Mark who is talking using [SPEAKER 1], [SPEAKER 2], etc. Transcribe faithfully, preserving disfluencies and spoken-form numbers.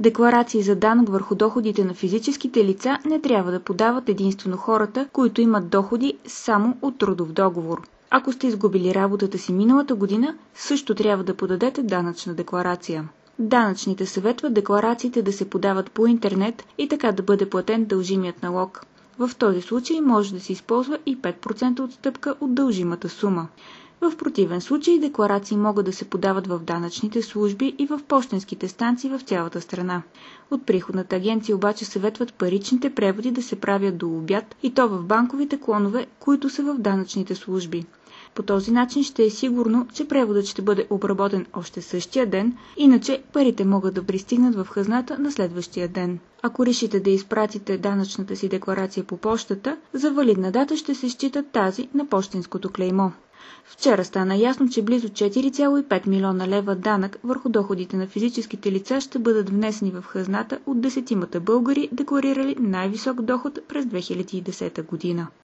[SPEAKER 1] Декларации за данък върху доходите на физическите лица не трябва да подават единствено хората, които имат доходи само от трудов договор. Ако сте изгубили работата си миналата година, също трябва да подадете данъчна декларация. Данъчните съветват декларациите да се подават по интернет и така да бъде платен дължимият налог. В този случай може да се използва и пет процента отстъпка от дължимата сума. В противен случай декларации могат да се подават в данъчните служби и в пощенските станции в цялата страна. От приходната агенция обаче съветват паричните преводи да се правят до обяд и то в банковите клонове, които са в данъчните служби. По този начин ще е сигурно, че преводът ще бъде обработен още същия ден, иначе парите могат да пристигнат в хазната на следващия ден. Ако решите да изпратите данъчната си декларация по пощата, за валидна дата ще се счита тази на пощенското клеймо. Вчера стана ясно, че близо четири цяло и пет милиона лева данък върху доходите на физическите лица ще бъдат внесени в хазната от десетимата българи, декларирали най-висок доход през две хиляди и десета година.